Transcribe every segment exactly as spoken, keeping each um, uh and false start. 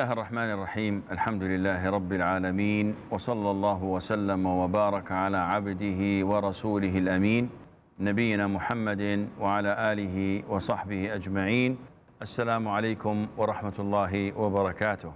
الله الرحمن الرحيم الحمد لله رب العالمين وصلى الله وسلم وبارك على عبده ورسوله الأمين نبينا محمد وعلى آله وصحبه أجمعين. السلام عليكم ورحمة الله وبركاته.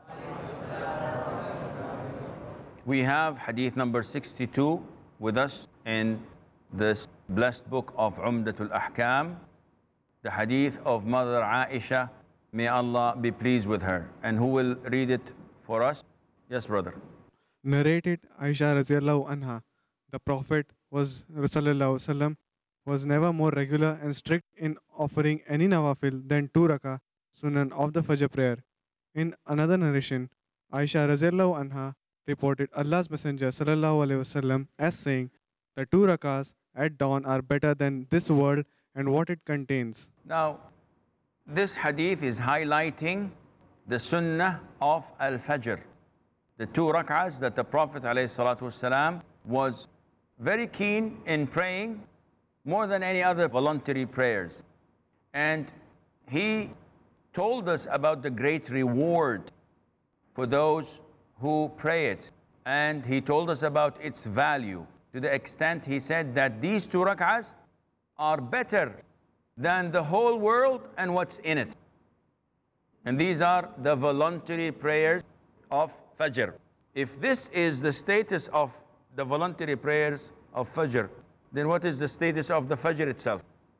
We have hadith number sixty-two with us in this blessed book of Umdatul Ahkam, the hadith of Mother Aisha, may Allah be pleased with her. And who will read it for us? Yes, brother. Narrated Aisha Raziallahu Anha, the Prophet was Sallallahu Wasallam was never more regular and strict in offering any nawafil than two rakah sunan of the Fajr prayer. In another narration, Aisha Raziallahu Anha reported Allah's Messenger Sallallahu Alaihi Wasallam as saying, the two rakahs at dawn are better than this world and what it contains. Now, this hadith is highlighting the sunnah of al-Fajr, the two rak'ahs that the Prophet ﷺ was very keen in praying more than any other voluntary prayers. And he told us about the great reward for those who pray it. And he told us about its value to the extent he said that these two rak'ahs are better than the whole world and what's in it. And these are the voluntary prayers of Fajr. If this is the status of the voluntary prayers of Fajr, then what is the status of the Fajr itself?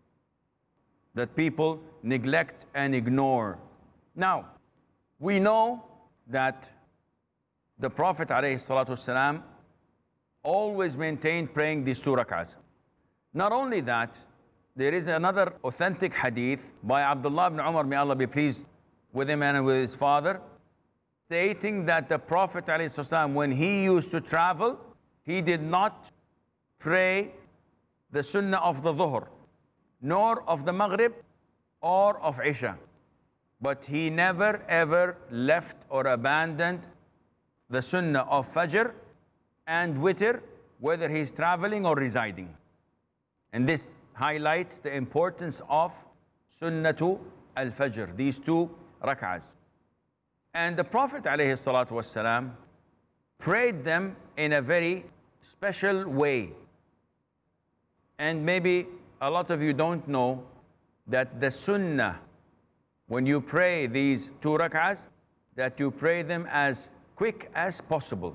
That people neglect and ignore. Now, we know that the Prophet ﷺ always maintained praying these two rak'ahs. Not only that, there is another authentic hadith by Abdullah ibn Umar, may Allah be pleased with him and with his father, stating that the Prophet ﷺ, when he used to travel, he did not pray the sunnah of the Dhuhr, nor of the Maghrib, or of Isha. But he never ever left or abandoned the sunnah of Fajr and Witr, whether he's traveling or residing. And this highlights the importance of Sunnatu al-Fajr, these two rak'ahs. And the Prophet ﷺ prayed them in a very special way. And maybe a lot of you don't know that the Sunnah, when you pray these two rak'ahs, that you pray them as quick as possible.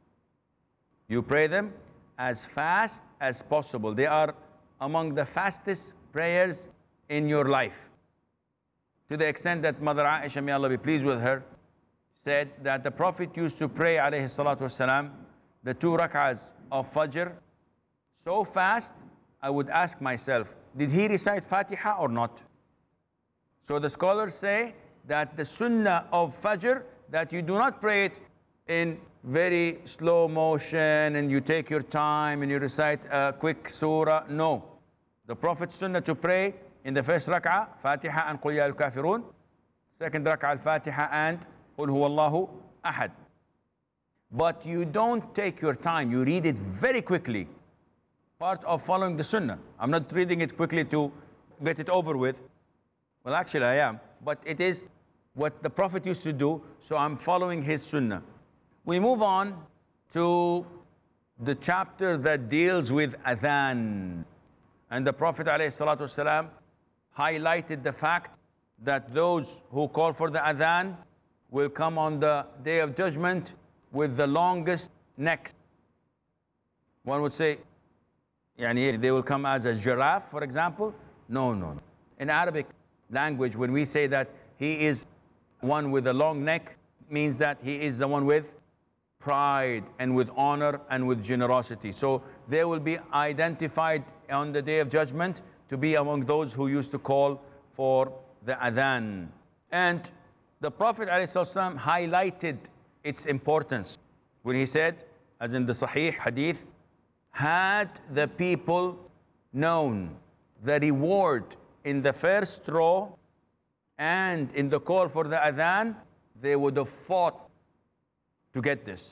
You pray them as fast as possible. They are among the fastest prayers in your life. To the extent that Mother Aisha, may Allah be pleased with her, said that the Prophet used to pray alayhi salatu wasalam, the two rak'ahs of Fajr so fast, I would ask myself, did he recite Fatiha or not? So the scholars say that the sunnah of Fajr, that you do not pray it in very slow motion and you take your time and you recite a quick surah. No. The Prophet's sunnah to pray in the first rak'ah, Fatiha and Qul Ya al-Kafirun. Second rak'ah, al-Fatiha and Qul Huwallahu Ahad. But you don't take your time. You read it very quickly. Part of following the sunnah. I'm not reading it quickly to get it over with. Well, actually I am. But it is what the Prophet used to do, so I'm following his sunnah. We move on to the chapter that deals with adhan. And the Prophet ﷺ highlighted the fact that those who call for the adhan will come on the Day of Judgment with the longest necks. One would say, yani, they will come as a giraffe, for example. No, no, no. In Arabic language, when we say that he is one with a long neck, means that he is the one with pride and with honor and with generosity. So they will be identified on the Day of Judgment to be among those who used to call for the adhan. And the Prophet ﷺ highlighted its importance when he said, as in the Sahih Hadith, had the people known the reward in the first row and in the call for the adhan, they would have fought to get this.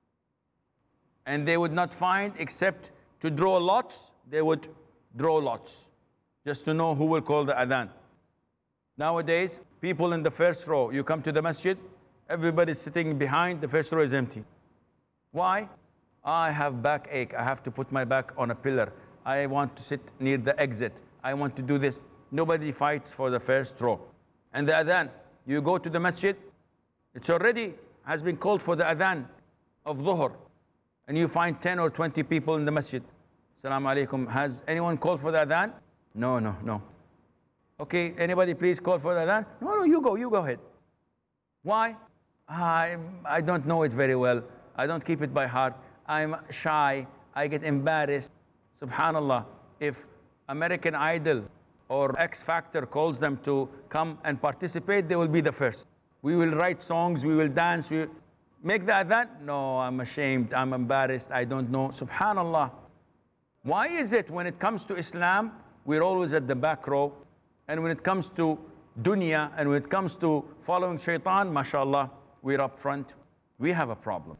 And they would not find, except to draw lots, they would draw lots, just to know who will call the adhan. Nowadays, people in the first row, you come to the masjid, Everybody's sitting behind, the first row is empty. Why? I have backache. I have to put my back on a pillar. I want to sit near the exit. I want to do this. Nobody fights for the first row. And the adhan, you go to the masjid, it's already has been called for the adhan of dhuhr. And you find ten or twenty people in the masjid. Assalamu alaikum. Has anyone called for the adhan? No, no, no. Okay, anybody please call for the adhan? No, no, you go, you go ahead. Why? I, I don't know it very well. I don't keep it by heart. I'm shy. I get embarrassed. Subhanallah. If American Idol or X Factor calls them to come and participate, they will be the first. We will write songs, we will dance, we will make the adhan. No, I'm ashamed, I'm embarrassed, I don't know. Subhanallah. Why is it when it comes to Islam, we're always at the back row, and when it comes to dunya, and when it comes to following shaitan, mashallah, we're up front? We have a problem.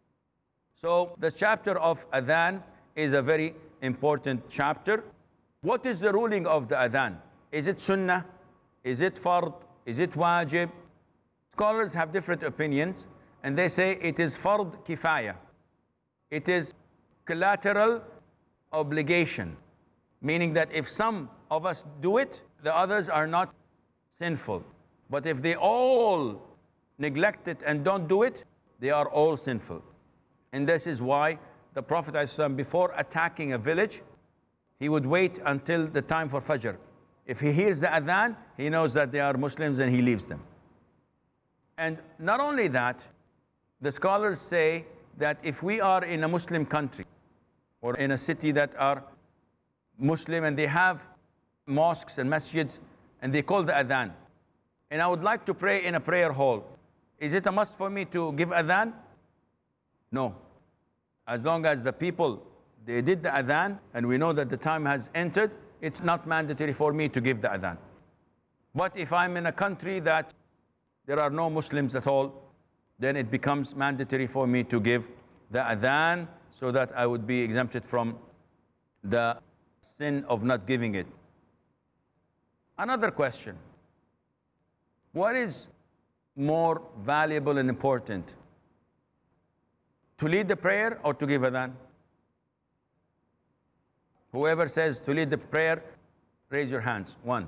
So the chapter of adhan is a very important chapter. What is the ruling of the adhan? Is it sunnah? Is it fard? Is it wajib? Scholars have different opinions, and they say it is fard kifaya. It is collateral obligation, meaning that if some of us do it, the others are not sinful. But if they all neglect it and don't do it, they are all sinful. And this is why the Prophet ﷺ, before attacking a village, he would wait until the time for Fajr. If he hears the adhan, he knows that they are Muslims and he leaves them. And not only that, the scholars say that if we are in a Muslim country or in a city that are Muslim and they have mosques and masjids and they call the adhan, and I would like to pray in a prayer hall, is it a must for me to give adhan? No. As long as the people, they did the adhan and we know that the time has entered, it's not mandatory for me to give the adhan. But if I'm in a country that there are no Muslims at all, then it becomes mandatory for me to give the adhan so that I would be exempted from the sin of not giving it. Another question. What is more valuable and important? To lead the prayer or to give adhan? Whoever says to lead the prayer, raise your hands. One.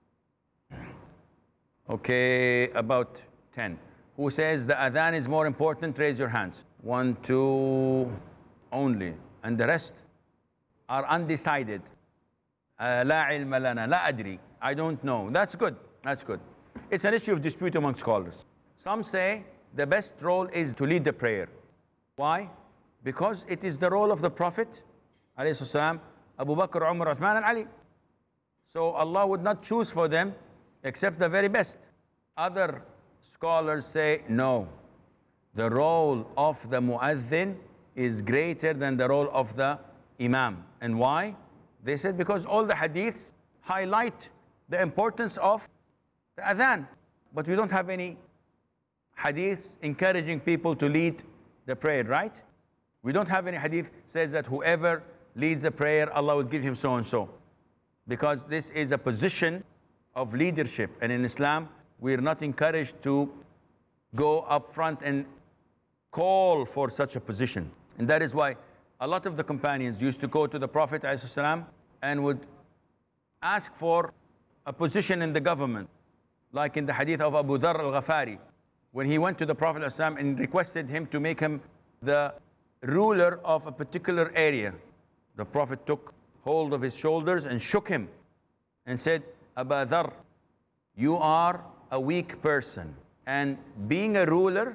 Okay, about ten. Who says the adhan is more important? Raise your hands. One, two, only. And the rest are undecided. لا علم لنا, لا أدري. I don't know. That's good. That's good. It's an issue of dispute among scholars. Some say the best role is to lead the prayer. Why? Because it is the role of the Prophet, alayhi salam, Abu Bakr, Umar, Uthman, and Ali. So Allah would not choose for them except the very best. Other scholars say, no, the role of the mu'adhin is greater than the role of the imam. And why? They said because all the hadiths highlight the importance of the adhan. But we don't have any hadiths encouraging people to lead the prayer, right? We don't have any hadith says that whoever leads a prayer, Allah will give him so and so. Because this is a position of leadership. And in Islam, we are not encouraged to go up front and call for such a position. And that is why a lot of the companions used to go to the Prophet ﷺ and would ask for a position in the government. Like in the hadith of Abu Dharr al-Ghafari, when he went to the Prophet ﷺ and requested him to make him the ruler of a particular area. The Prophet took hold of his shoulders and shook him and said, Abu Dharr, you are a weak person, and being a ruler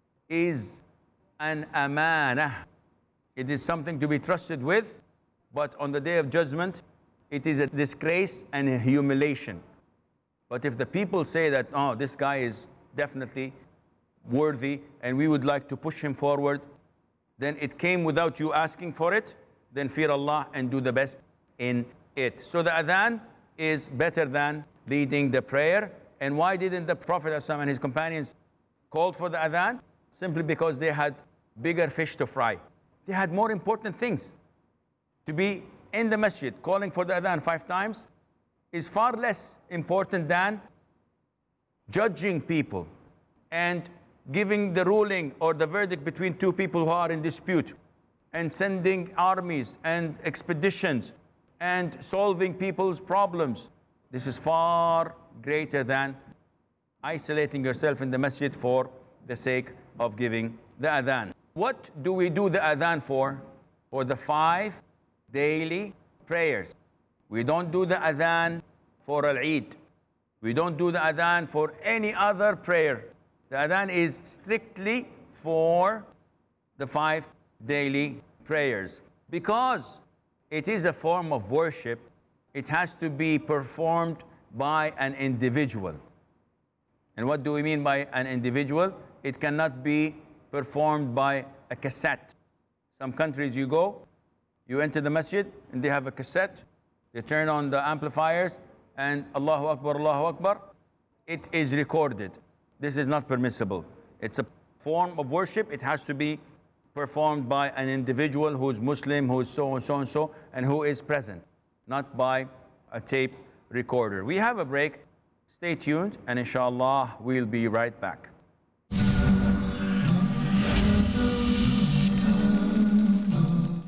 is an amanah. It is something to be trusted with, but on the day of judgment, it is a disgrace and a humiliation. But if the people say that, oh, this guy is definitely worthy and we would like to push him forward, then it came without you asking for it, then fear Allah and do the best in it. So the adhan is better than leading the prayer. And why didn't the Prophet ﷺ and his companions call for the adhan? Simply because they had bigger fish to fry. They had more important things. To be in the masjid calling for the adhan five times is far less important than judging people and giving the ruling or the verdict between two people who are in dispute, and sending armies and expeditions and solving people's problems. This is far greater than isolating yourself in the masjid for the sake of giving the adhan. What do we do the adhan for? For the five daily prayers. We don't do the adhan for al-Eid. We don't do the adhan for any other prayer. The adhan is strictly for the five daily prayers. Because it is a form of worship, it has to be performed by an individual. And what do we mean by an individual? It cannot be performed by a cassette. Some countries you go, you enter the masjid and they have a cassette. They turn on the amplifiers and Allahu Akbar, Allahu Akbar. It is recorded. This is not permissible. It's a form of worship. It has to be performed by an individual who's Muslim, who's so and so and so, and who is present, not by a tape recorder. We have a break. Stay tuned, and inshallah, we'll be right back.